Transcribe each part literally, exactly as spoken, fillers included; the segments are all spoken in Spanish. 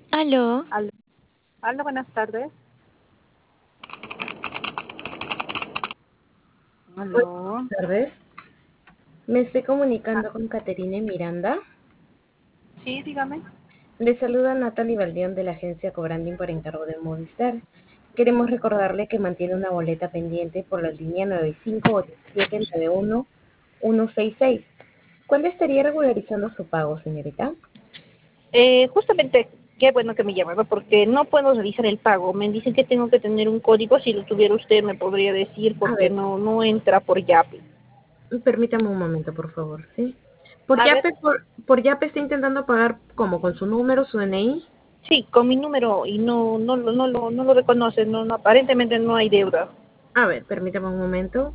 Aló, Aló, aló, buenas tardes. Aló. Buenas tardes. Me estoy Ah, comunicando con Caterine Miranda. sí, dígame. Le saluda Natalie Baldeón de la agencia Cobranding por encargo de Movistar. Queremos recordarle que mantiene una boleta pendiente por la línea nueve cinco ocho siete nueve uno uno seis seis. ¿Cuándo estaría regularizando su pago, señorita? Eh, justamente, qué bueno que me llamaba porque no puedo realizar el pago. Me dicen que tengo que tener un código. Si lo tuviera usted, me podría decir A porque ver, no no entra por Yape. permítame un momento, por favor, ¿sí? Por A ver, Yape, por, por Yape está intentando pagar como con su número, su D N I. sí, con mi número y no no lo no lo no lo reconoce. No, no, aparentemente no hay deuda. A ver, permítame un momento.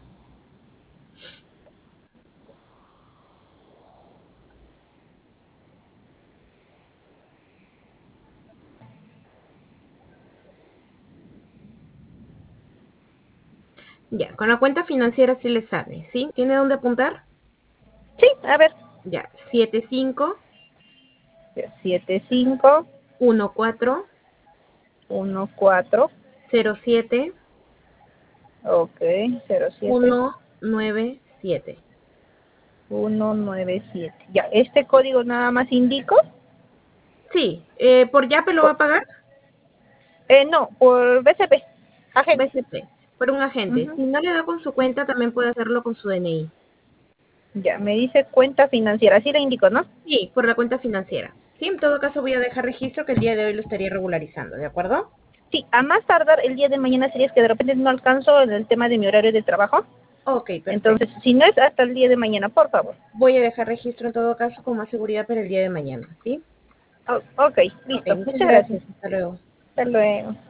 Ya, con la cuenta financiera sí le sale, ¿sí? ¿Tiene dónde apuntar? Sí, a ver, Ya, siete cinco siete cinco uno cuatro uno cuatro. cero siete Ok, cero siete uno nueve siete. uno nueve siete. Ya, este código nada más indico. Sí, eh, ¿por Yape lo va a pagar? Eh, no, por B C P, agente. B C P, por un agente. Ujú. Si no le da con su cuenta, también puede hacerlo con su D N I. Ya, me dice cuenta financiera, así le indico, ¿no? Sí, por la cuenta financiera. Sí, en todo caso voy a dejar registro que el día de hoy lo estaría regularizando, ¿de acuerdo? Sí, a más tardar el día de mañana sería que de repente no alcanzo en el tema de mi horario de trabajo. Ok, Entonces, perfecto. si no es hasta el día de mañana, por favor. Voy a dejar registro en todo caso con más seguridad para el día de mañana, ¿sí? Oh, ok, Ok, listo. muchas Muchas gracias. gracias. Hasta luego. Hasta luego.